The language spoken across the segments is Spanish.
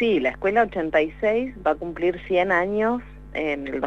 Sí, la Escuela 86 va a cumplir 100 años en el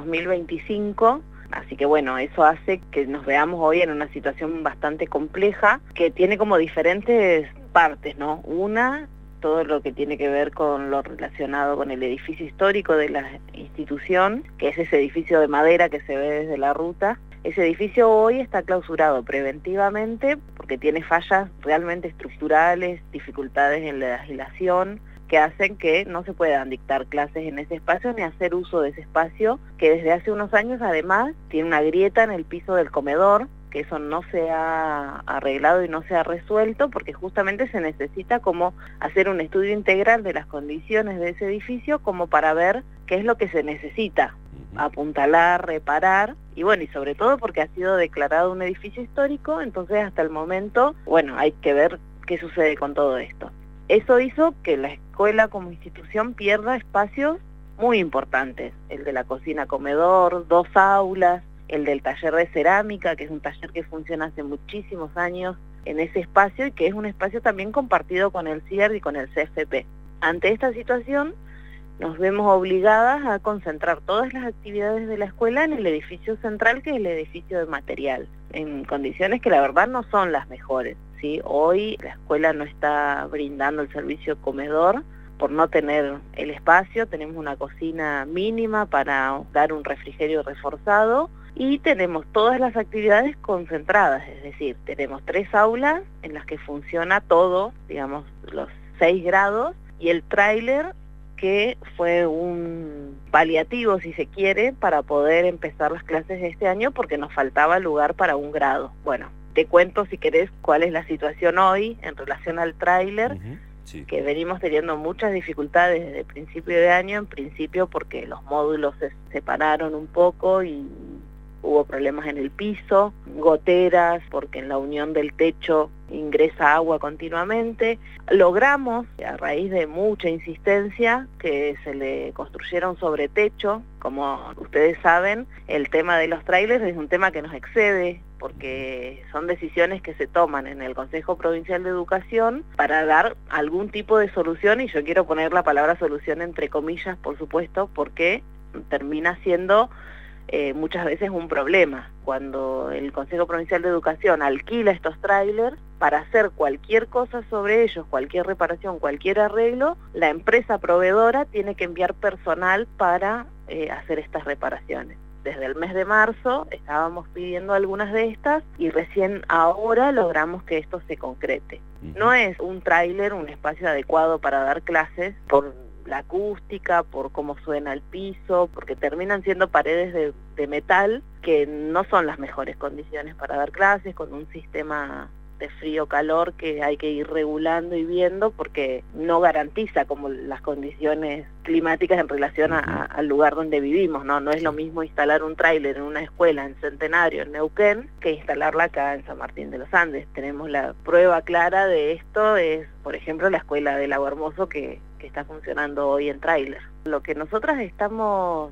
2025, así que bueno, eso hace que nos veamos hoy en una situación bastante compleja, que tiene como diferentes partes, ¿no? Una, todo lo que tiene que ver con lo relacionado con el edificio histórico de la institución, que es ese edificio de madera que se ve desde la ruta. Ese edificio hoy está clausurado preventivamente porque tiene fallas realmente estructurales, dificultades en la legislación, que hacen que no se puedan dictar clases en ese espacio ni hacer uso de ese espacio, que desde hace unos años además tiene una grieta en el piso del comedor, que eso no se ha arreglado y no se ha resuelto, porque justamente se necesita como hacer un estudio integral de las condiciones de ese edificio como para ver qué es lo que se necesita, apuntalar, reparar, y bueno, y sobre todo porque ha sido declarado un edificio histórico, entonces hasta el momento, bueno, hay que ver qué sucede con todo esto. Eso hizo que la escuela como institución pierda espacios muy importantes, el de la cocina-comedor, 2 aulas, el del taller de cerámica, que es un taller que funciona hace muchísimos años en ese espacio y que es un espacio también compartido con el CIER y con el CFP. Ante esta situación, nos vemos obligadas a concentrar todas las actividades de la escuela en el edificio central, que es el edificio de material, en condiciones que la verdad no son las mejores, ¿sí? Hoy la escuela no está brindando el servicio comedor por no tener el espacio, tenemos una cocina mínima para dar un refrigerio reforzado y tenemos todas las actividades concentradas, es decir, tenemos 3 aulas en las que funciona todo, digamos, los 6 grados, y el tráiler, que fue un paliativo, si se quiere, para poder empezar las clases de este año porque nos faltaba lugar para 1 grado. Bueno, te cuento si querés cuál es la situación hoy en relación al tráiler, sí, que venimos teniendo muchas dificultades desde el principio de año, en principio porque los módulos se separaron un poco y hubo problemas en el piso, goteras, porque en la unión del techo ingresa agua continuamente. Logramos, a raíz de mucha insistencia, que se le construyera un sobretecho. Como ustedes saben, el tema de los tráilers es un tema que nos excede, porque son decisiones que se toman en el Consejo Provincial de Educación para dar algún tipo de solución, y yo quiero poner la palabra solución entre comillas, por supuesto, porque termina siendo muchas veces un problema cuando el Consejo Provincial de Educación alquila estos tráilers para hacer cualquier cosa sobre ellos, cualquier reparación, cualquier arreglo. La empresa proveedora tiene que enviar personal para hacer estas reparaciones. Desde el mes de marzo estábamos pidiendo algunas de estas y recién ahora logramos que esto se concrete. No es un tráiler un espacio adecuado para dar clases por la acústica, por cómo suena el piso, porque terminan siendo paredes de metal que no son las mejores condiciones para dar clases, con un sistema de frío-calor que hay que ir regulando y viendo porque no garantiza como las condiciones climáticas en relación al lugar donde vivimos, ¿no? No es lo mismo instalar un tráiler en una escuela en Centenario, en Neuquén, que instalarla acá en San Martín de los Andes. Tenemos la prueba clara de esto, es por ejemplo la escuela de Lago Hermoso que está funcionando hoy en tráiler. Lo que nosotras estamos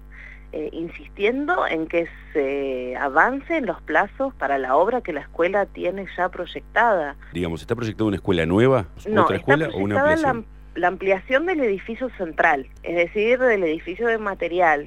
insistiendo en que se avance en los plazos para la obra que la escuela tiene ya proyectada. Digamos, ¿está proyectada una escuela nueva? No, ¿Otra escuela o una ampliación? La ampliación del edificio central, es decir, del edificio de material,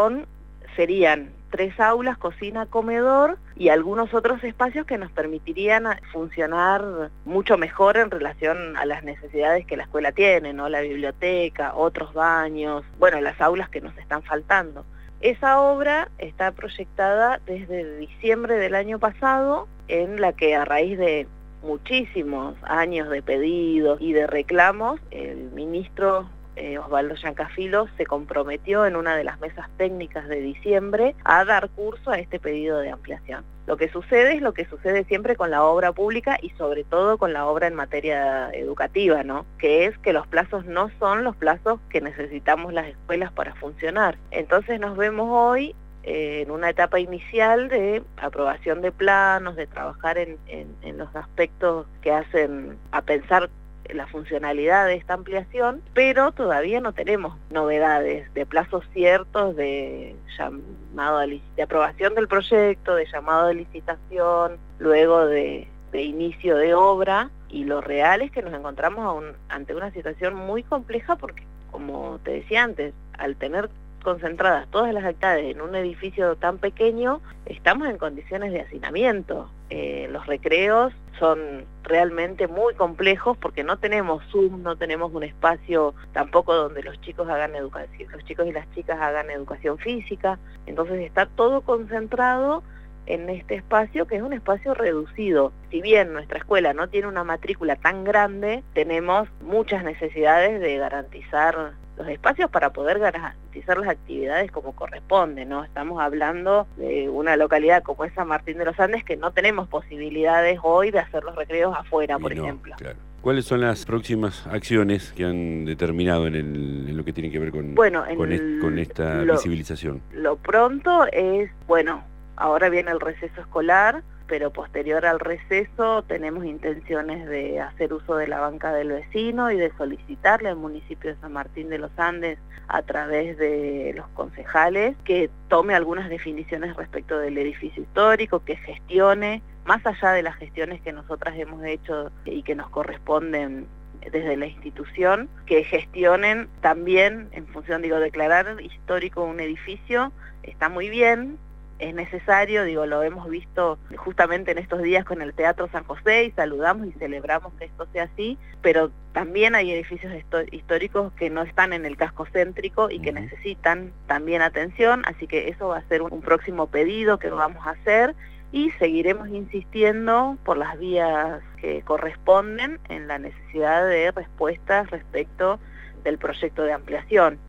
serían 3 aulas, cocina, comedor y algunos otros espacios que nos permitirían funcionar mucho mejor en relación a las necesidades que la escuela tiene, ¿no? La biblioteca, otros baños, bueno, las aulas que nos están faltando. Esa obra está proyectada desde diciembre del año pasado, en la que a raíz de muchísimos años de pedidos y de reclamos, el ministro Osvaldo Giancafilo se comprometió en una de las mesas técnicas de diciembre a dar curso a este pedido de ampliación. Lo que sucede es lo que sucede siempre con la obra pública y sobre todo con la obra en materia educativa, ¿no? Que es que los plazos no son los plazos que necesitamos las escuelas para funcionar. Entonces nos vemos hoy en una etapa inicial de aprobación de planos, de trabajar en los aspectos que hacen a pensar la funcionalidad de esta ampliación, pero todavía no tenemos novedades de plazos ciertos de llamado de aprobación del proyecto, de llamado de licitación, luego de inicio de obra, y lo real es que nos encontramos ante una situación muy compleja porque como te decía antes, al tener concentradas todas las actividades en un edificio tan pequeño, estamos en condiciones de hacinamiento. Los recreos son realmente muy complejos porque no tenemos Zoom, no tenemos un espacio tampoco donde los chicos hagan educación, los chicos y las chicas hagan educación física. Entonces está todo concentrado en este espacio, que es un espacio reducido. Si bien nuestra escuela no tiene una matrícula tan grande, tenemos muchas necesidades de garantizar los espacios para poder garantizar las actividades como corresponde, ¿no? Estamos hablando de una localidad como es San Martín de los Andes, que no tenemos posibilidades hoy de hacer los recreos afuera, por ejemplo. Claro. ¿Cuáles son las próximas acciones que han determinado en lo que tiene que ver con, con esta visibilización? Lo pronto es, ahora viene el receso escolar, pero posterior al receso tenemos intenciones de hacer uso de la banca del vecino y de solicitarle al municipio de San Martín de los Andes, a través de los concejales, que tome algunas definiciones respecto del edificio histórico, que gestione, más allá de las gestiones que nosotras hemos hecho y que nos corresponden desde la institución, que gestionen también en función, declarar histórico un edificio está muy bien, es necesario, lo hemos visto justamente en estos días con el Teatro San José y saludamos y celebramos que esto sea así, pero también hay edificios históricos que no están en el casco céntrico y que necesitan también atención, así que eso va a ser un próximo pedido que vamos a hacer y seguiremos insistiendo por las vías que corresponden en la necesidad de respuestas respecto del proyecto de ampliación.